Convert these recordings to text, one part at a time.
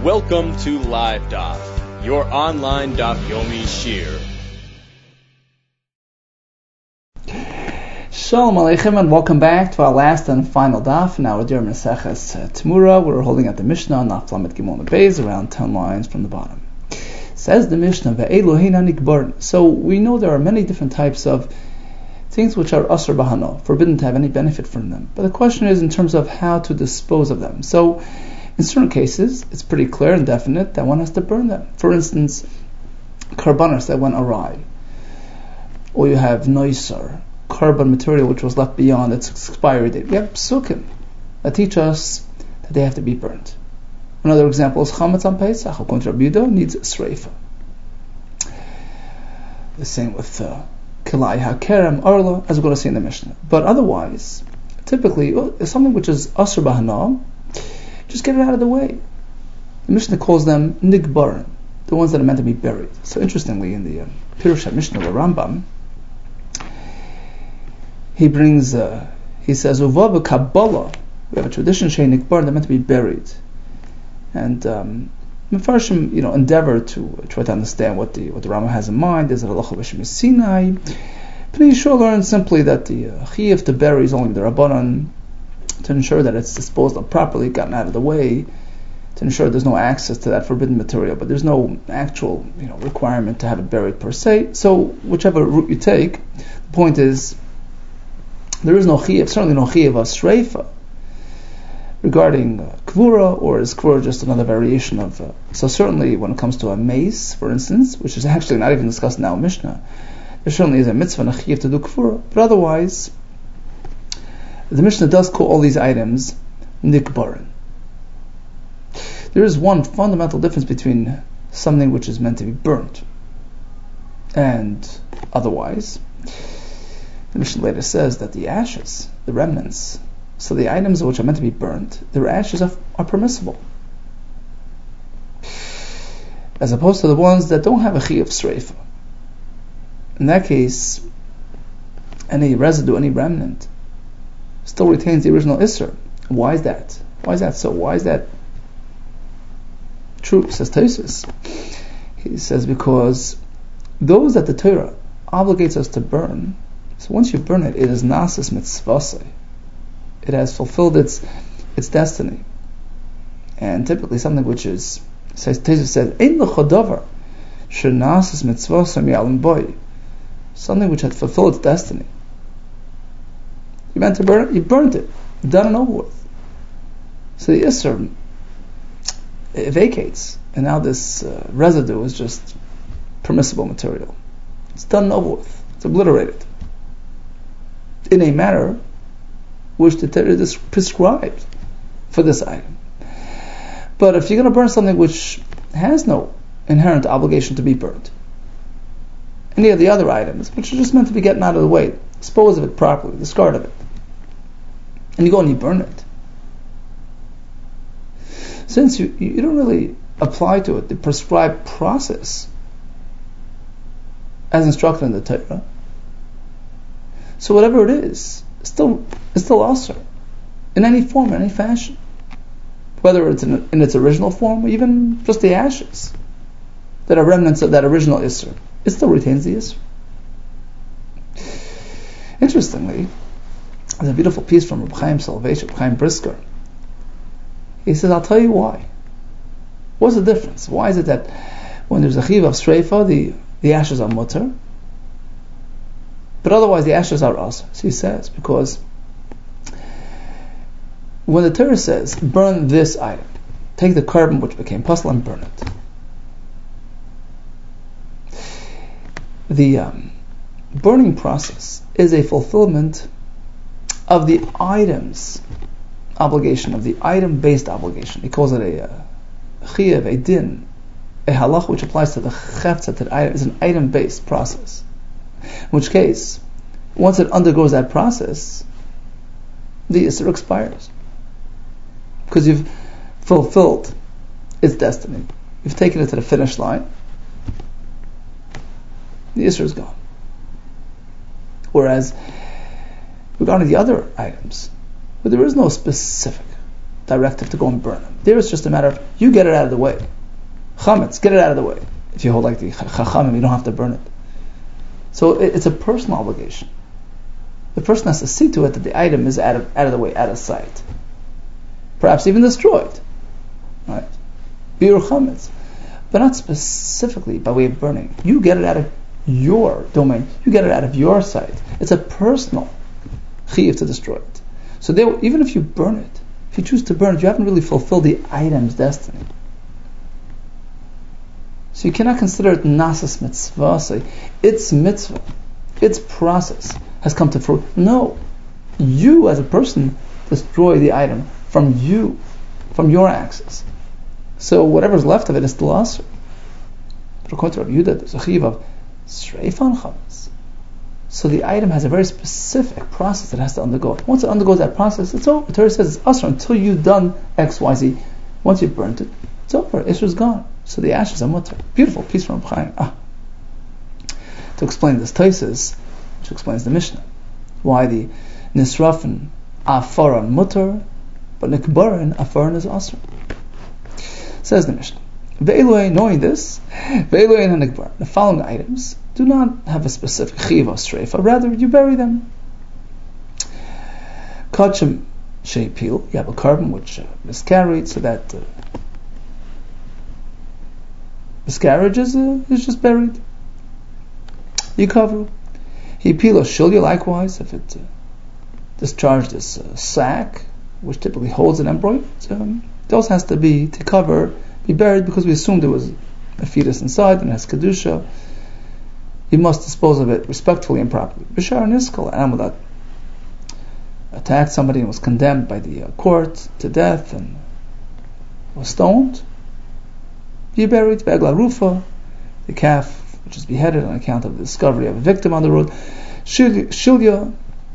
Welcome to Live Daf, your online Daf Yomi Shir. Shalom Aleichem, and welcome back to our last and final Daf. Now we're doing Maseches Temura. We're holding at the Mishnah, Naflamet Gimel Beis, around 10 lines from the bottom. Says the Mishnah, Ve'elu heina nikbar. So we know there are many different types of things which are asr bahano, forbidden to have any benefit from them. But the question is in terms of how to dispose of them. So in certain cases, it's pretty clear and definite that one has to burn them. For instance, karbanos that went awry. Or you have noisar, carbon material which was left beyond its expiry date. We have psukim that teach us that they have to be burnt. Another example is chametz on Pesach, according to Rabbi Yehuda, needs sreifa. The same with kilai hakerem, arla, as we're going to see in the Mishnah. But otherwise, typically, something which is asr b'hana, just get it out of the way. The Mishnah calls them nigbarim, the ones that are meant to be buried. So interestingly, in the Pirush Mishnah, the Rambam, he says, Uva b'Kabbalah, we have a tradition, shei nigbar, they're meant to be buried. And Mefarshim, endeavor to try to understand what the Rambam has in mind. Is it halacha b'shem Sinai? Pnei Yeshua learns simply that the chiyuv to bury is only the Rabbanan, to ensure that it's disposed of properly, gotten out of the way, to ensure there's no access to that forbidden material, but there's no actual requirement to have it buried per se. So whichever route you take, the point is there is no chiyuv, certainly no chiyuv of sreifa regarding kvura, or is kvura just another variation of so certainly when it comes to a mace, for instance, which is actually not even discussed now in Mishnah, there certainly is a mitzvah and a chiyuv to do kvura, but otherwise the Mishnah does call all these items nikbarin. There is one fundamental difference between something which is meant to be burnt and otherwise. The Mishnah later says that the ashes, the remnants, so the items which are meant to be burnt, their ashes are permissible, as opposed to the ones that don't have a chiyuv sreifa. In that case, any residue, any remnant, still retains the original Isser. Why is that? Why is that so? Why is that true? Says Tosfos. He says because those that the Torah obligates us to burn, so once you burn it, it is nasis mitzvasei. It has fulfilled its destiny. And typically something which is, Tosfos says, ein lecha davar shenasis mitzvasei mi'alim boy, something which had fulfilled its destiny. You meant to burn it, you burnt it, done and over with. So the Isser, it vacates, and now this residue is just permissible material. It's done and over with, it's obliterated in a manner which the Torah is prescribed for this item. But if you're going to burn something which has no inherent obligation to be burnt, any of the other items which are just meant to be getting out of the way, dispose of it properly, discard of it, and you go and you burn it, since you don't really apply to it the prescribed process as instructed in the Torah, so whatever it is, it's still asur in any form, in any fashion, whether it's in its original form or even just the ashes that are remnants of that original Isser, it still retains the Isser. Interestingly, there's a beautiful piece from Reb Chaim Soloveitchik, Reb Chaim Brisker. He says, I'll tell you why. What's the difference? Why is it that when there's a chiyuv of sreifa, the ashes are mutter, but otherwise the ashes are asur? So he says, because when the Torah says, burn this item, take the carbon which became puzzle and burn it, the burning process is a fulfillment of the item's obligation, of the item-based obligation. He calls it a chiyuv, a din, a halach which applies to the cheftzah, to the item. It's an item-based process. In which case, once it undergoes that process, the Isser expires. Because you've fulfilled its destiny. You've taken it to the finish line. The Isser is gone. Whereas, regarding the other items, but there is no specific directive to go and burn them. There it's just a matter of you get it out of the way. Chametz, get it out of the way. If you hold like the Chachamim, you don't have to burn it. So it's a personal obligation. The person has to see to it that the item is out of the way, out of sight. Perhaps even destroyed. Right? Biur Chametz. But not specifically by way of burning. You get it out of your domain. You get it out of your sight. It's a personal chiyuv to destroy it. So even if you burn it, if you choose to burn it, you haven't really fulfilled the item's destiny. So you cannot consider it nasas mitzvah. So its mitzvah, its process has come to fruit. No, you as a person destroy the item from you, from your axis. So whatever's left of it is still asur. But according to Rabbi Yehuda, there's a chiyuv of sreifan chametz. So the item has a very specific process it has to undergo. Once it undergoes that process, it's over. The Torah says it's asur until you've done X, Y, Z. Once you've burnt it, it's over. Issur's gone. So the ashes are mutter. Beautiful piece from Chaim. To explain this Tosfos, which explains the Mishnah, why the nisrafen afaran mutter, but nikbarin afaran is asur. Says the Mishnah. Ve'eloi, knowing this, ve'eloi and nikbar, the following items do not have a specific chiv or streifa, rather you bury them. Kachem sheipil, you have a carbon which miscarried, so that miscarriage is just buried. You cover. Hipila shilya, likewise, if it discharged this sack, which typically holds an embryo, it also has to be buried, because we assumed there was a fetus inside and has kedusha. You must dispose of it respectfully and properly. Bishar niskal, an animal that attacked somebody and was condemned by the court to death and was stoned, be buried. Begla rufa, the calf which is beheaded on account of the discovery of a victim on the road. Shilya,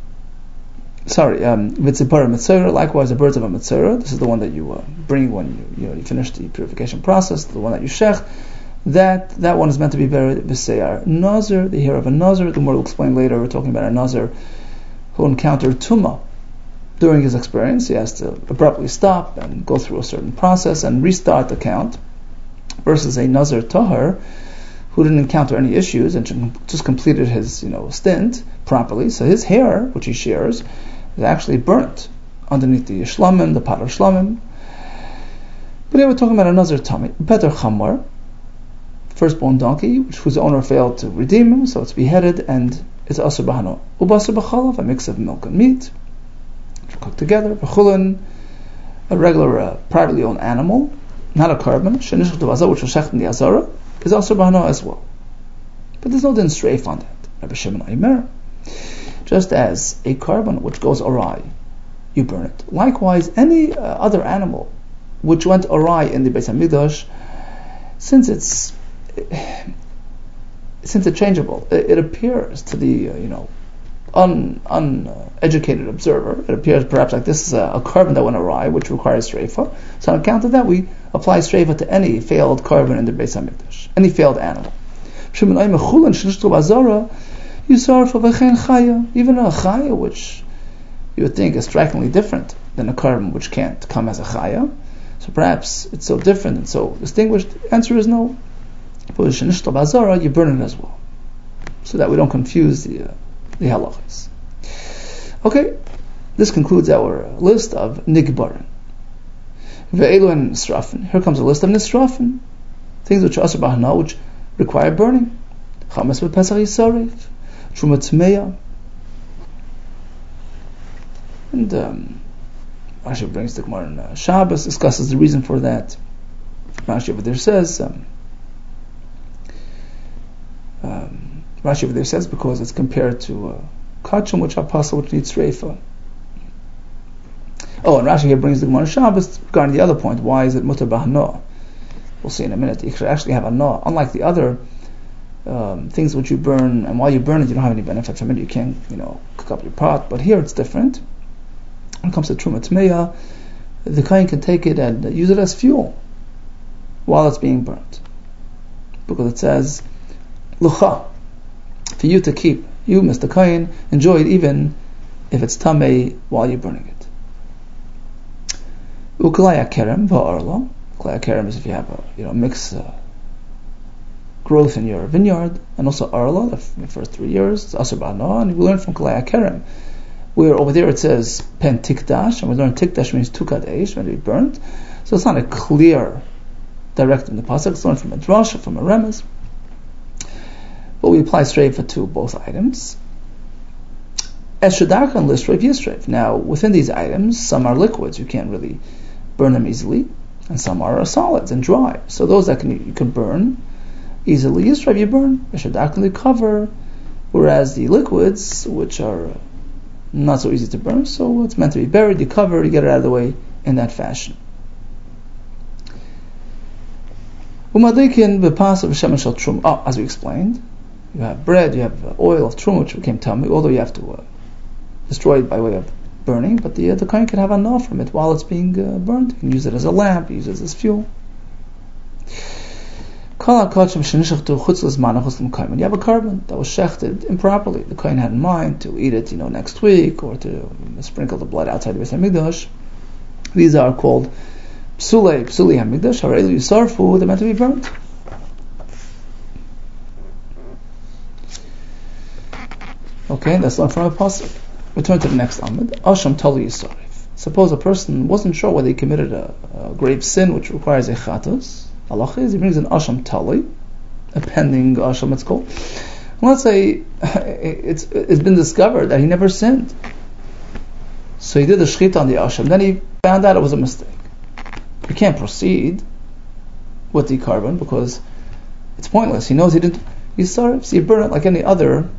Vitzipara Mitzera, likewise the birds of a Mitzera. This is the one that you bring when you finish the purification process, the one that you shech. That one is meant to be buried. V'seyar Nazir, the hair of a Nazir. The more we'll explain later, we're talking about a Nazir who encountered Tumah during his experience. He has to abruptly stop and go through a certain process and restart the count, versus a Nazir Tahar who didn't encounter any issues and just completed his stint properly. So his hair, which he shares, is actually burnt underneath the shlamim, the pot of shlamim. But here we're talking about a Nazir Tami, Better Chamar, firstborn donkey, whose owner failed to redeem him, so it's beheaded and it's asur b'hano. Ubasur b'chalav, a mix of milk and meat, which are cooked together. B'chulin, a regular privately owned animal, not a carbon, shenishach d'vazah, which was shecht in the azara, is asur b'hano as well. But there's no din streif on that. Rabbi Shimon Aimer, just as a carbon which goes awry, you burn it. Likewise, any other animal which went awry in the Beis Hamikdash, since it's changeable, it appears to the uneducated observer, it appears perhaps like this is a carbon that went awry, which requires streifa. So on account of that, we apply streifa to any failed carbon in the Beis Hamikdash, any failed animal. Even a chaya, which you would think is strikingly different than a carbon which can't come as a chaya, so perhaps it's so different and so distinguished. The answer is no. You burn it as well, so that we don't confuse the halachas. Okay, this concludes our list of nigbarin. Ve'elu and nisrafen. Here comes a list of nisrafen, things which are asur b'hana, which require burning. Chametz b'Pesach yisarif, truma tmeya. And Rashi brings the Gemara in Shabbos, discusses the reason for that. Rashi over there says, because it's compared to kachum, which are possible, which needs reifa. Oh, and Rashi here brings the Gemara in Shabbos regarding the other point. Why is it mutar b'hana? We'll see in a minute. You should actually have a na. Unlike the other things which you burn, and while you burn it, you don't have any benefit from it. You can't, cook up your pot. But here it's different. When it comes to Truma Tmeya, the kohen can take it and use it as fuel while it's being burnt. Because it says, Lucha, for you to keep, you, Mr. Kohen, enjoy it even if it's tamei while you're burning it. Ukalaya kerem va'arla. Kalaya kerem is if you have a mixed growth in your vineyard, and also arla, the first 3 years, it's asur ba'ana, and we learn from kalaya kerem, where over there it says pen tikdash, and we learn tikdash means tukadesh, meant to be burnt. So it's not a clear direct in the pasuk. It's learned from a drasha, from a remez, but we apply streifa to both items. Eshedarka and listreif yistreif. Now, within these items, some are liquids; you can't really burn them easily, and some are solids and dry. So those that you can burn easily, yistreif you burn. Eshedarka you cover, whereas the liquids, which are not so easy to burn, so it's meant to be buried. You cover, you get it out of the way in that fashion. As we explained, you have bread, you have oil of truma, which became tummy, although you have to destroy it by way of burning, but the kohen can have enough from it while it's being burned. You can use it as a lamp, use it as fuel. When you have a carbon that was shechted improperly, the kohen had in mind to eat it, next week, or to sprinkle the blood outside the Beis Hamikdash. These are called psuli hamikdash. Harelu yisarfu, they're meant to be burnt. Okay, that's not from a pasuk. We turn to the next amud. Asham tali yisarif. Suppose a person wasn't sure whether he committed a grave sin which requires a chatos. Allah is, he brings an asham tali, a pending asham it's called. And let's say it's been discovered that he never sinned. So he did the shchita on the asham, then he found out it was a mistake. You can't proceed with the carbon because it's pointless. He knows he didn't. So you burn it like any other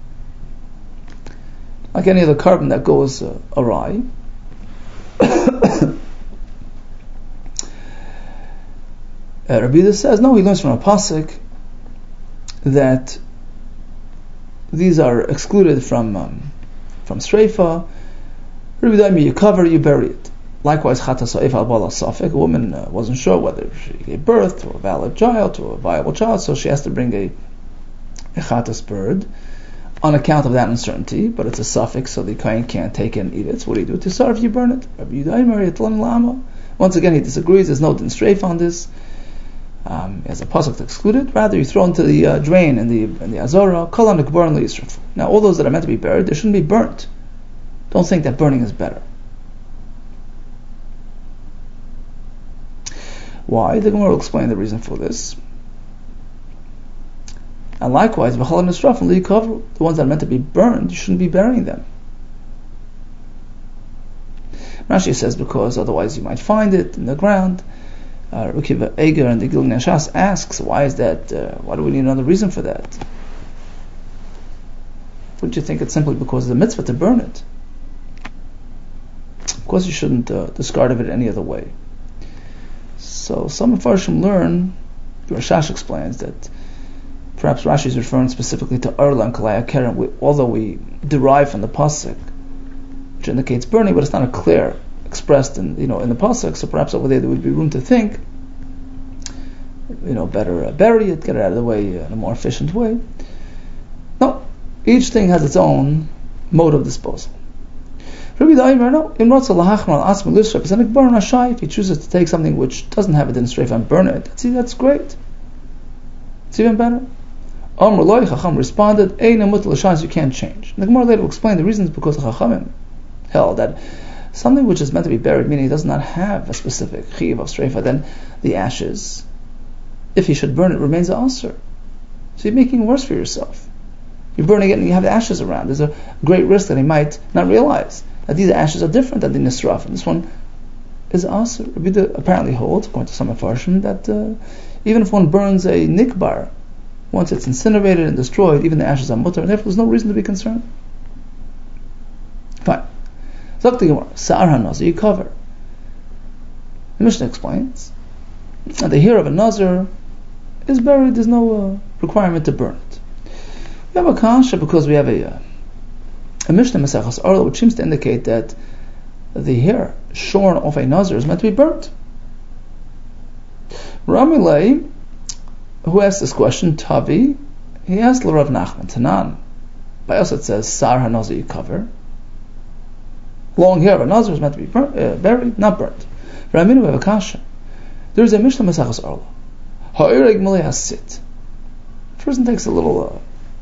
carbon that goes awry. Rabbi Yehuda says no. He learns from a pasuk that these are excluded from streifa. Rabbi Yehuda, you cover, you bury it. Likewise, chatas ha'ef al bala safek. A woman wasn't sure whether she gave birth to a valid child, to a viable child, so she has to bring a chatas bird on account of that uncertainty. But it's a suffix, so the kohen can't take it and eat it. So what do you do? To serve, you burn it. Once again, he disagrees. There's no din streif on this. As a pasuk to exclude it. Rather, you throw into the drain in the azara. Now, all those that are meant to be buried, they shouldn't be burnt. Don't think that burning is better. Why? The Gemara will explain the reason for this. And likewise, the ones that are meant to be burned, you shouldn't be burying them. Rashi says because otherwise you might find it in the ground. Rukiva Eger and the Gilgul Nashas asks, why is that? Why do we need another reason for that? Wouldn't you think it's simply because of the mitzvah to burn it? Of course you shouldn't discard of it any other way. So some Mefarshim learn, Rashash explains that perhaps Rashi is referring specifically to Arla and Kalaya Kerem, although we derive from the pasuk, which indicates burning, but it's not a clear expressed in the pasuk. So perhaps over there would be room to think, better bury it, get it out of the way in a more efficient way. No, each thing has its own mode of disposal. If he chooses to take something which doesn't have it in streif and burn it, that's great. It's even better. Chacham responded, you can't change. The Gemara later will explain the reasons because the Chachamim held that something which is meant to be buried, meaning it does not have a specific chiv of streifa, then the ashes, if he should burn it, remains asur. So you're making it worse for yourself. You're burning it and you have the ashes around. There's a great risk that he might not realize that these ashes are different than the nisraf, and this one is asur. Rabbi Yehuda apparently holds, according to some Mefarshim, that even if one burns a nikbar, once it's incinerated and destroyed, even the ashes are mutter, and therefore there's no reason to be concerned. Fine. Zok the Gemara, Sa'ar HaNazir, you cover. The Mishnah explains that the hair of a Nazir is buried, there's no requirement to burn it. We have a kasha because we have a Mishnah Masechas Arla, which seems to indicate that the hair shorn off a Nazir is meant to be burnt. Ramilei, who asked this question, Tavi, he asked Rav Nachman, Tanan. By us it says, Sa'ar HaNazir, you cover. Long hair of a Nazir is meant to be buried, not burnt. Raminu, we have a kasha. There's a Mishnah Masachas Arla. Ha'ireg Malei Hasit. Person takes a little,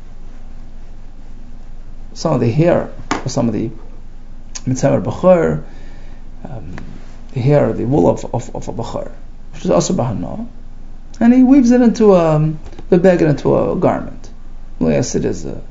some of the hair, or some of the Mitzvah Bachar, the hair, the wool of a Bachar, which is also Bahana, and he weaves it into the bag into a garment. Malei Hasit is the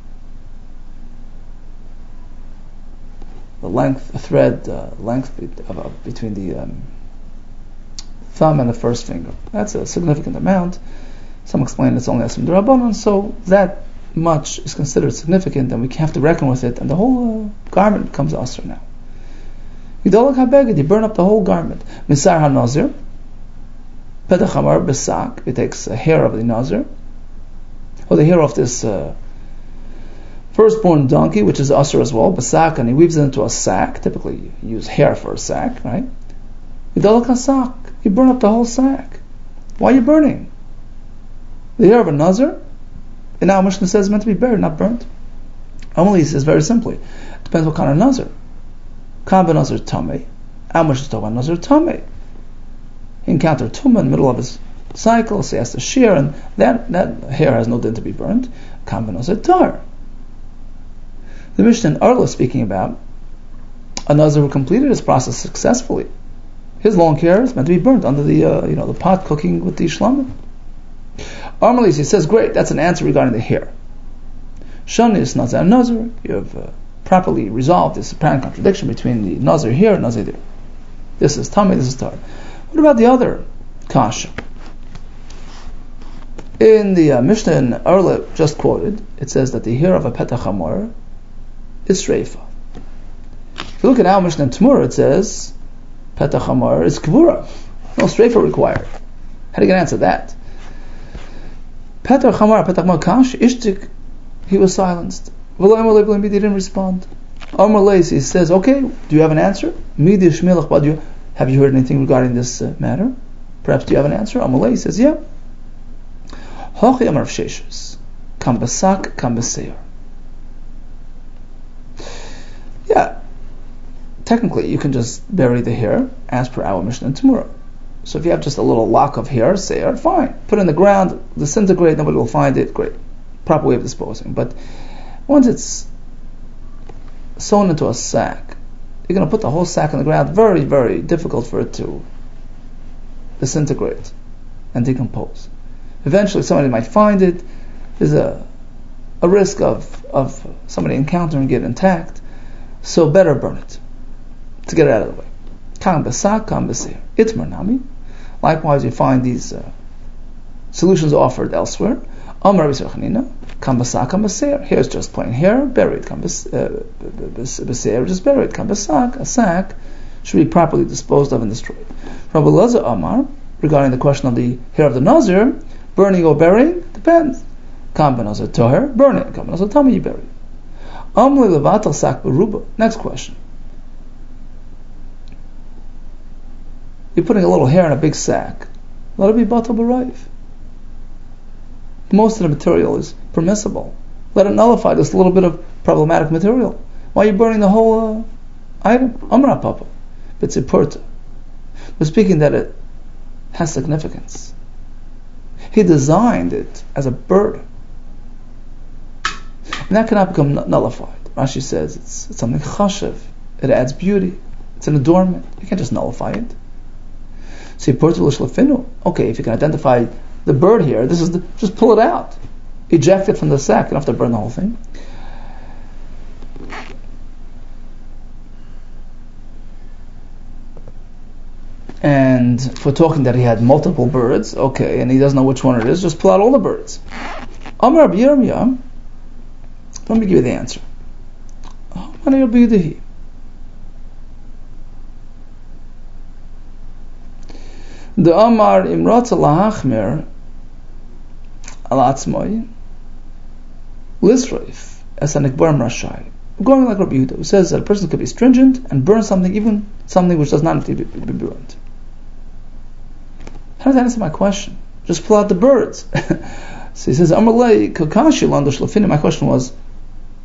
length, a thread, length between the thumb and the first finger. That's a significant amount. Some explain it's only Asm D'Rabbanan, so that much is considered significant, and we have to reckon with it, and the whole garment becomes Asr now. Yidolak HaBeged, you burn up the whole garment. Misar HaNazir, Petach Hamar Besak, it takes a hair of the Nazir, or the hair of this firstborn donkey, which is Asr as well, Besak, and he weaves it into a sack. Typically you use hair for a sack, right? Yidolak HaSak, you burn up the whole sack. Why are you burning? The hair of a Nazir, and now Mishnah says it's meant to be buried, not burnt. Amalei says very simply, depends what kind of Nazir. Kan ben Nazir Tamei, Amish is talking about Nazir Tamei. He encountered Tumah in the middle of his cycle, so he has to shear, and that hair has no din to be burnt. Kan ben Nazir Tar. The Mishnah in Arla speaking about a Nazir who completed his process successfully. His long hair is meant to be burnt under the pot cooking with the shlamim. Armalis, he says, great, that's an answer regarding the hair. Shani is Nazir and Nazir. You have properly resolved this apparent contradiction between the Nazir here and Nazir there. This is Tamei, this is Tar. What about the other kasha? In the Mishnah in Arla just quoted, it says that the hair of a Petach Hamor is Shreifa. If you look at our Mishnah in Tamura, it says Petach Hamor is Kvura. No Shreifa required. How are you going to answer that? Petach Hamor, Petach Hamor Kash, Ishtik, he was silenced. He didn't respond. Amar Leis, he says, okay, do you have an answer? Have you heard anything regarding this matter? Perhaps do you have an answer? Amar Leis says, yeah. Hochi Amar Sheshes, Kam Basak, Kam Baseir. Yeah, technically you can just bury the hair as per our Mishnah and Tamura. So if you have just a little lock of hair, seir, fine. Put it in the ground, disintegrate, nobody will find it, great. Proper way of disposing. But once it's sewn into a sack, you're going to put the whole sack in the ground, very, very difficult for it to disintegrate and decompose. Eventually somebody might find it. There's a risk of somebody encountering it intact, so better burn it to get it out of the way. Kam besak, kam beseir. Itmar nami. Likewise, you find these solutions offered elsewhere. Amar Rabbi Chanina, kam besak, kam beseir. Here's just plain hair, buried. Kam beseir, just buried. Kam besak, a sack, should be properly disposed of and destroyed. Rabbi Elazar Amar, regarding the question of the hair of the Nazir, burning or burying, depends. Kam ben Nazir toher, burn it. Kam ben Nazir tamei, you bury it. Amli levatal sak beruba. Next question. You're putting a little hair in a big sack. Let it be batal b'raiv. Most of the material is permissible. Let it nullify this little bit of problematic material. Why are you burning the whole item? Amra papa. It's important. We're speaking that it has significance. He designed it as a bird. And that cannot become nullified. Rashi says it's something chashiv. It adds beauty. It's an adornment. You can't just nullify it. So okay, if you can identify the bird here, just pull it out. Eject it from the sack. You don't have to burn the whole thing. And if we're talking that he had multiple birds, okay, and he doesn't know which one it is, just pull out all the birds. Amar Rabbi Yirmiyah, let me give you the answer. The Amar Imrat Lahachmer Al Atzmai Lisraif as an Ikbar Rashai. Going like Rabbi Yehuda, who says that a person could be stringent and burn something, even something which does not have to be burnt. How does that answer my question? Just pull out the birds. So he says, Amalei Kakashi Landosh Lafini. My question was,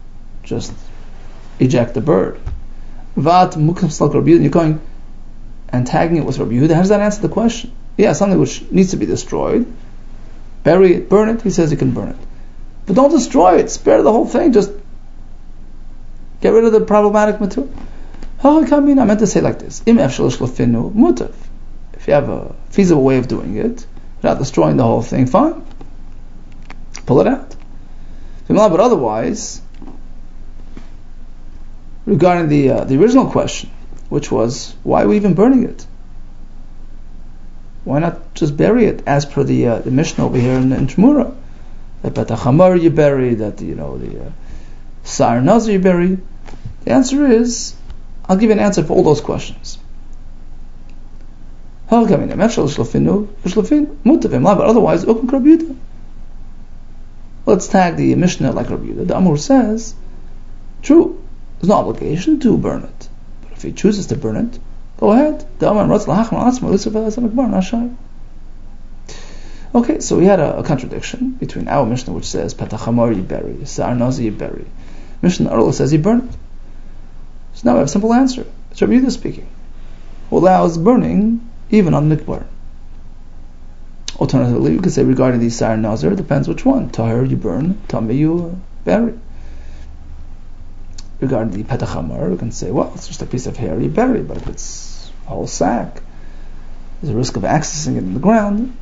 just eject the bird. Vat Mukham Slak Rabbi Yehuda, you're going and tagging it with Rabbi Yehuda, how does that answer the question? Yeah, something which needs to be destroyed, bury it, burn it, he says you can burn it. But don't destroy it, spare the whole thing, just get rid of the problematic material. I meant to say like this, if you have a feasible way of doing it, without destroying the whole thing, fine. Pull it out. But otherwise, regarding the original question, which was, why are we even burning it? Why not just bury it, as per the Mishnah over here in Shmura? That Betachamar you bury, that the Sar Nazir you bury. The answer is, I'll give you an answer for all those questions. But otherwise, let's tag the Mishnah like Rabbi Yehuda. The Amur says, true, there's no obligation to burn it. But if he chooses to burn it, go ahead. Okay, so we had a contradiction between our Mishnah, which says, Patachamar you bury, Sa'ar Nazi you bury. Mishnah Arla says you burn it. So now we have a simple answer. It's Rabbi Yehuda speaking, who allows burning even on Nikbar. Alternatively, we could say regarding the Sa'ar Nazir, it depends which one. Tahir you burn, Tameh you bury. Regarding the Petachamar, we can say, well, it's just a piece of hair you bury, but if it's a whole sack, there's a risk of accessing it in the ground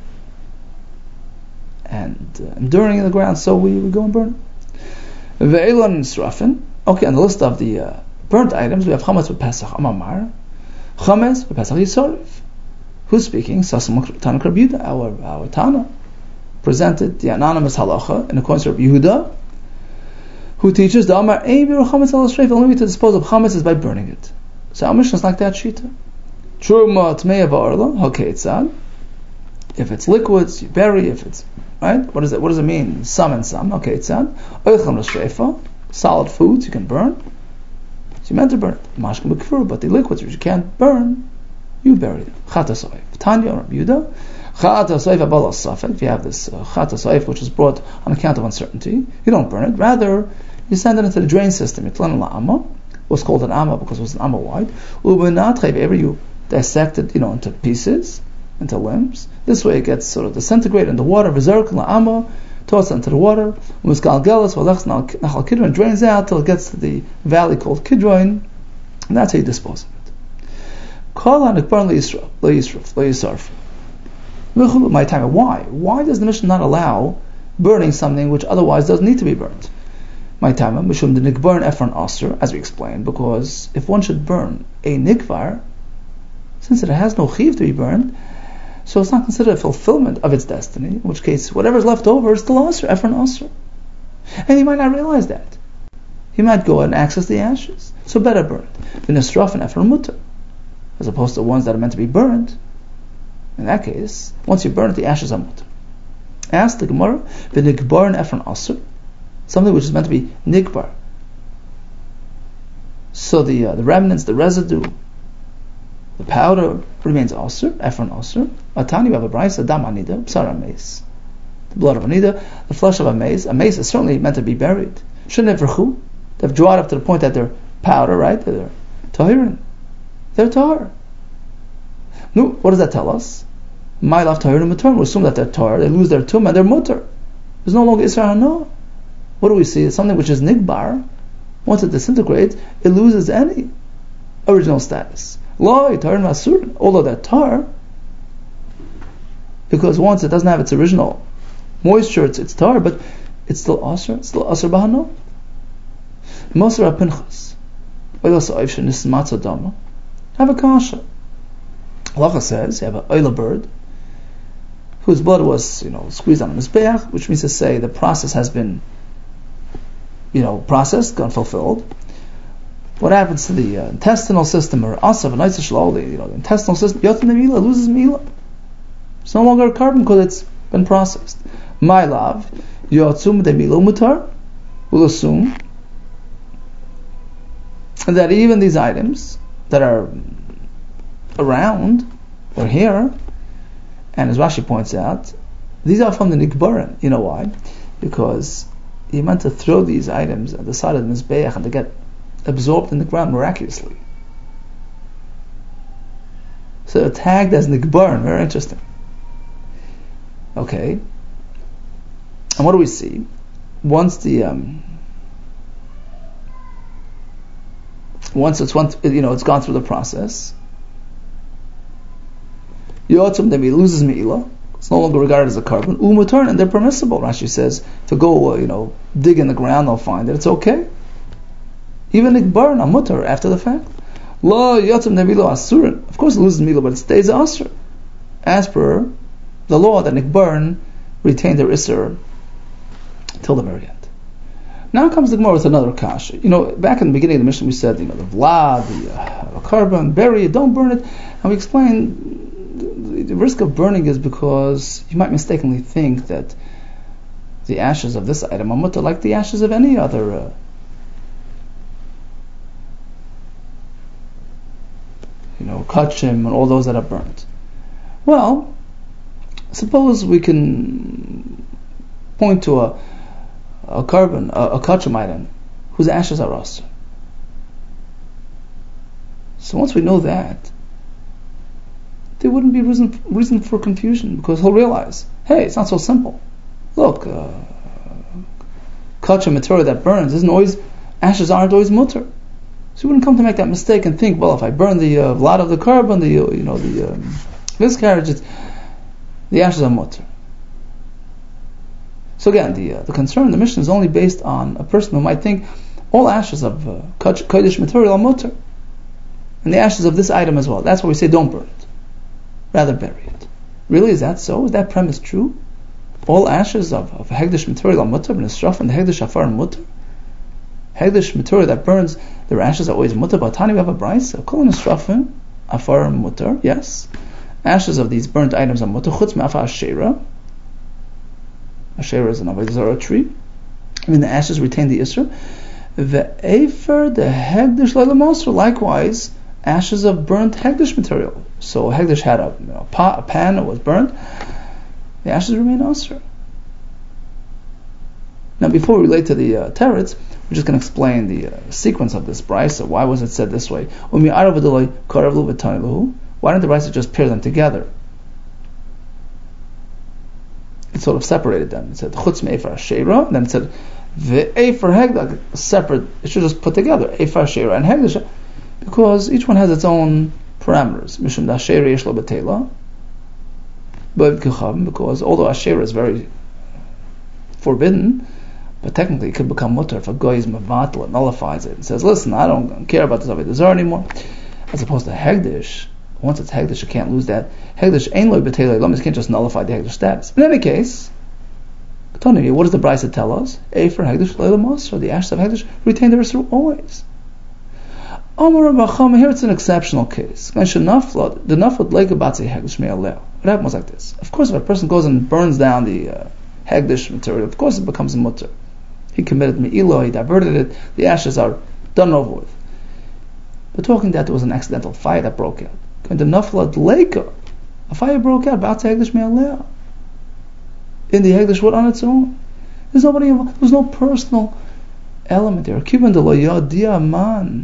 and enduring in the ground, so we go and burn it. Ve'elon Nisrafin. Okay, on the list of the burnt items, we have Chametz B'Pesach Amamar, Chametz B'Pesach Yisorif. Who's speaking? Sasam Tana Rabbi Yehuda, our Tana, presented the anonymous halacha in accordance with Rabbi Yehuda, who teaches the Amar Eibir Chametz Al Shreif. The only way to dispose of Chametz is by burning it. So our Mishnah is like that shita. Truma Tmei Va'orla Hakeitzad. If it's liquids, you bury. If it's right, what does it mean? Some and some. Hakeitzad. Oicham L'Shreifa. Solid foods you can burn. So you meant to burn it. Mashkim B'Kfur, but the liquids which you can't burn, you bury it. Chata Soif. Tanya Rabbi Yehuda. Chata Soif Abal Safek. If you have this Chata Soif, which is brought on account of uncertainty, you don't burn it. Rather, you send it into the drain system. It was called an amma because it was an amma wide. Whenever you dissect it, into pieces, into limbs. This way it gets sort of disintegrated in the water. V'zerk la'amma, tossed into the water. U'misgalgelas v'lechs nachal Kidron, drains out till it gets to the valley called Kidron, and that's how you dispose of it. Kol ha'nikbar le'yisraf. My time. Why does the Mishnah not allow burning something which otherwise doesn't need to be burnt? My time, mishum the nikbar efron aser, as we explained, because if one should burn a nikvar, since it has no chiv to be burned, so it's not considered a fulfillment of its destiny, in which case whatever is left over is still aser, efron aser. And he might not realize that. He might go and access the ashes. So better burn it. V'nisraf and efron mutter, as opposed to ones that are meant to be burned. In that case, once you burn it, the ashes are mutter. Ask the Gemara, v'nikbar and efron aser, something which is meant to be nikbar. So the remnants, the residue, the powder remains aser, efron aser. Atani, we have a brayso, dam anida, psar ameis, the blood of anida, the flesh of a mace. A mace is certainly meant to be buried. Shouldn't have verchu. They've dried up to the point that they're powder, right? They're tahirin. They're tahir. No, what does that tell us? My love tahirin mutar. We assume that they're tahir. They lose their tum and they're mutar. There's no longer isra hana. What do we see? It's something which is nigbar. Once it disintegrates, it loses any original status. Although they're tar, because once it doesn't have its original moisture, it's tar, but it's still asr. It's still asr bahano. Mosar Pinchas. Have a kasha. Halacha says you have an oila bird whose blood was squeezed on a mizbeach, which means to say the process has been processed, gone fulfilled. What happens to the intestinal system, or asav, the intestinal system? Yotzim Mila loses Mila. It's no longer a carbon because it's been processed. My love, Yotzum de Mila mutar, will assume that even these items that are around or here, and as Rashi points out, these are from the Nikbaran. You know why? Because he meant to throw these items at the side of the Mizbeach and to get absorbed in the ground miraculously. So they're tagged as nikbarn. Very interesting. Okay. And what do we see? Once it's gone through the process, yotzim then he loses me'ilah. It's no longer regarded as a carbon. Umutarn, and they're permissible. Rashi says to go, dig in the ground, they'll find it. It's okay. Even nikbarn amutar after the fact. Lo yotzim nevilo asurin. Of course, it loses me'ilah, but it stays asur, as per the law that nikbarn retained their isser till the very end. Now comes the Gemara with another kasha. Back in the beginning of the mission, we said, the vlad, the carbon, bury it, don't burn it, and we explained the risk of burning is because you might mistakenly think that the ashes of this item are mutter like the ashes of any other kachim and all those that are burnt. Well, suppose we can point to a carbon, a kachim item, whose ashes are us. So once we know that, there wouldn't be reason for confusion, because he'll realize, hey, it's not so simple. Look, kachim material that burns ashes aren't always mutter. So you wouldn't come to make that mistake and think, well, if I burn the vlad of the carbon, the miscarriage, the ashes are mutter. So again, the concern in the mission is only based on a person who might think all ashes of kodesh material are mutter, and the ashes of this item as well. That's why we say don't burn it, rather bury it. Really, is that so? Is that premise true? All ashes of hegdish material are mutter, and nisraf and the hegdish afar are mutter. Hegdish material that burns, their ashes are always mutter. But Tani we have a brayso, kol nisrafim afar mutter. Yes, ashes of these burnt items are mutter. Chutz me'afar ashera. Asherah is an avodah zarah tree. The ashes retain the isra. The efer, the hegdish leilamosra. Likewise, ashes of burnt hegdish material. So hegdish had a pan that was burnt. The ashes remain asra. Now, before we relate to the teretz, we're just going to explain the sequence of this brayso. Why was it said this way? Why didn't the brayso just pair them together? It sort of separated them. It said chutz me'efer ashera, and then it said ve'efer hegdish, separate. It should just put together efer ashera and hegdish, because each one has its own parameters. Mishum da'ashera yesh lo betela, because although ashera is very forbidden, but technically it could become mutter if a goy is mevatel, it nullifies it and says, listen, I don't care about this avodah zarah anymore. As opposed to hegdish, once it's hegdish, you can't lose that. Hegdish ain't loy b'teilei lom, you can't just nullify the hegdish status. In any case, what does the brayso tell us? For hegdish leilamosra, the ashes of hegdish retain their issur always. Amar Rabacham, here it's an exceptional case. The nafot like batzi hegdish me'aleh. What happened was like this. Of course, if a person goes and burns down the hegdish material, of course it becomes a mutter. He committed me'ilah, he diverted it, the ashes are done over with. But talking that there was an accidental fire that broke out. The nafla leika, a fire broke out, batzi hegdish me'aleh. In the hegdish wood on its own. There's nobody involved. There's no personal element there. Kivan de lo yadia man.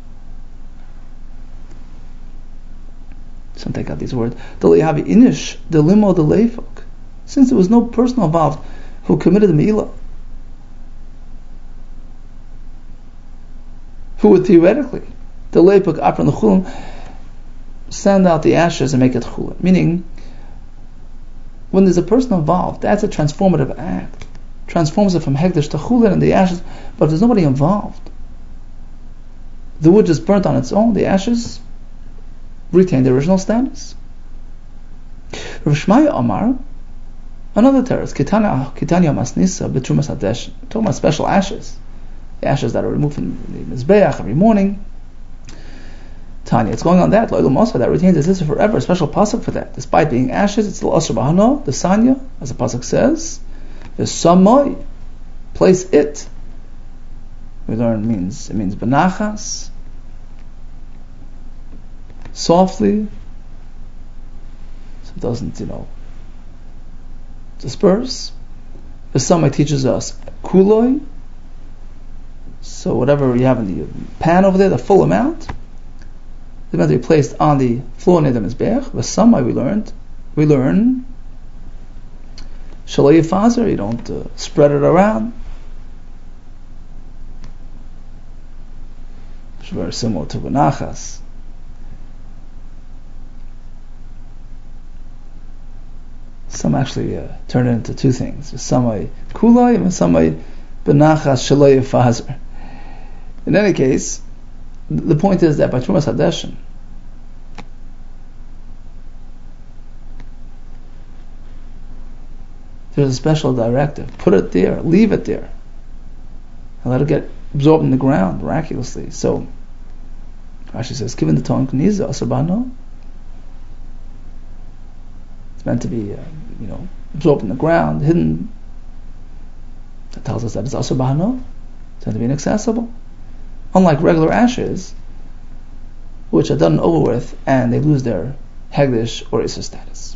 Some take out these words. The lehavi inish, the limo, the leifok. Since there was no person involved who committed the me'ilah, who would theoretically, the leifok apran the chulin, send out the ashes and make it chulin. Meaning, when there's a person involved, that's a transformative act. Transforms it from hegdish to chulin and the ashes. But if there's nobody involved, the wood just burnt on its own, the ashes retain the original status. Rav Shmaya Amar, another teretz, Kitanya Masnisa B'Trumas Hadesh, talking about special ashes, the ashes that are removed from the mizbeach every morning. Tanya, it's going on that Lo'ilum Osah that retains its issur forever. A special pasuk for that. Despite being ashes, it's still Asher Bahano, the Sanya, as the pasuk says. The Samoy, place it. We learn it means benachas, softly, so it doesn't, disperse. The Samoy teaches us kuloi. So whatever you have in the pan over there, the full amount. They're meant to be placed on the floor near the Mizbeach. But some way we learn Shalei Fazer, you don't spread it around. It's very similar to Benachas. Some actually turn it into two things. Samai Kulai and Samai Benachas Shalei Fazer. In any case, the point is that by Trumas Hadeshin, there's a special directive. Put it there, leave it there, and let it get absorbed in the ground miraculously. So Rashi says, given the tongue Kniza Asabano, it's meant to be absorbed in the ground, hidden. That tells us that it's Asabano. It's meant to be inaccessible. Unlike regular ashes, which are done and over with, and they lose their Hegdish or Issa status.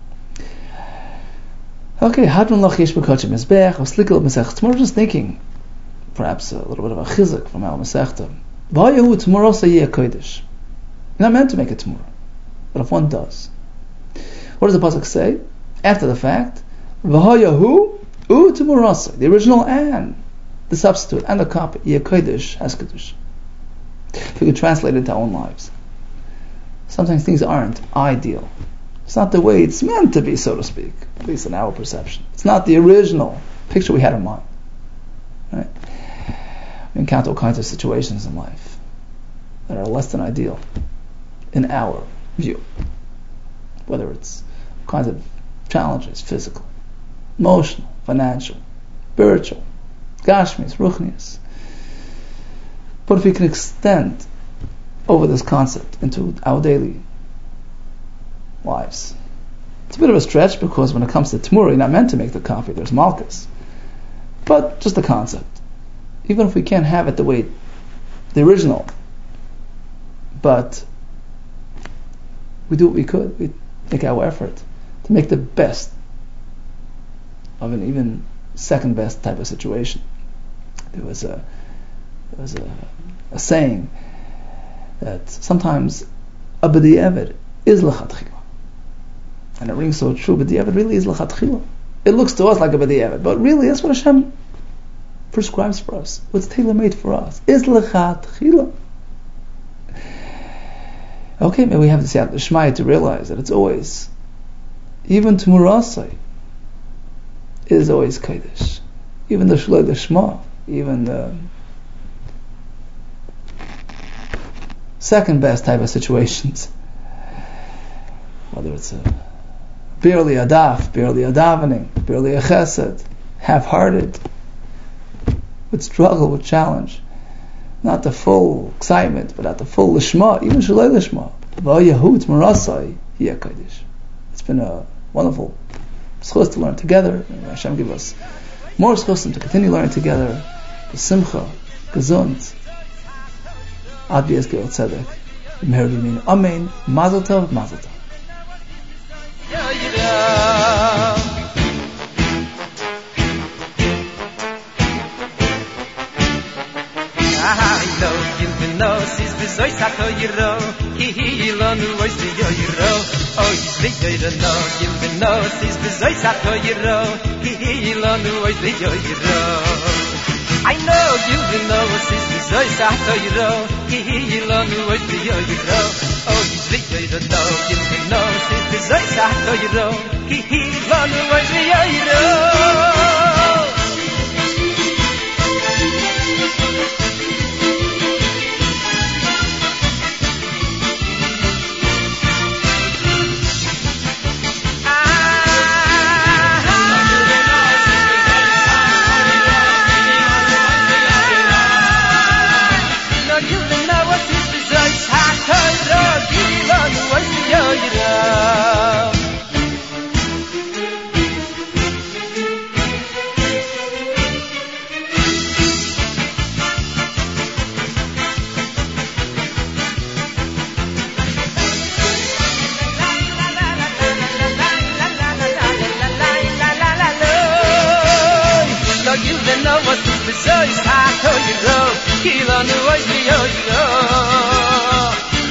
Okay, Hadron Lachish B'Kachim Mizbech, Oslikal Mesech. Tomorrow, just thinking, perhaps a little bit of a chizuk from our Masechta. V'hayahu T'morosa Yeh Kodesh. You're not meant to make it tomorrow, but if one does, what does the pasuk say? After the fact, V'hayahu T'morosa, the original and the substitute and the copy, Yeh Kodesh has Kodesh. If we could translate it into our own lives. Sometimes things aren't ideal. It's not the way it's meant to be, so to speak, at least in our perception. It's not the original picture we had in mind. Right? We encounter all kinds of situations in life that are less than ideal in our view. Whether it's all kinds of challenges, physical, emotional, financial, spiritual, gashmis, ruchnias. But if we can extend over this concept into our daily lives, it's a bit of a stretch because when it comes to Tmura, you're not meant to make the copy. There's Malchus. But just the concept. Even if we can't have it the way the original, but we do what we could. We make our effort to make the best of an even second best type of situation. There was a saying that sometimes a b'di'evet is l'chatchila, and it rings so true. B'di'evet really is l'chatchila. It looks to us like a b'di'evet, but really that's what Hashem prescribes for us. What's tailor-made for us is l'chatchila. Okay, maybe we have to say out the Shmaya to realize that it's always, even T'murasai is always Kodesh. Even the Shloi L'Shma, even the second best type of situations, whether it's barely a daf, barely a davening, barely a chesed, half-hearted, with struggle, with challenge, not the full excitement, but at the full lishma, even shalei lishma. V'ayahut marasai hiya kodesh. It's been a wonderful schus to learn together. And Hashem give us more schusim to continue learning together. B'simcha, gesund, ad b'yes ge'el tzedek. Meher b'yamin. Amen. Mazel tov, mazel tov. Zoy sato yiro, hi lo nu ois di yiro, ois di yiro no, yiro no, sis zoy sato yiro, hi lo nu ois di yiro. I know you know sis zoy sato yiro, hi lo nu ois di yiro, ois di yiro no, yiro no, sis zoy sato yiro, hi lo nu ois di yiro.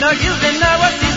no, you know what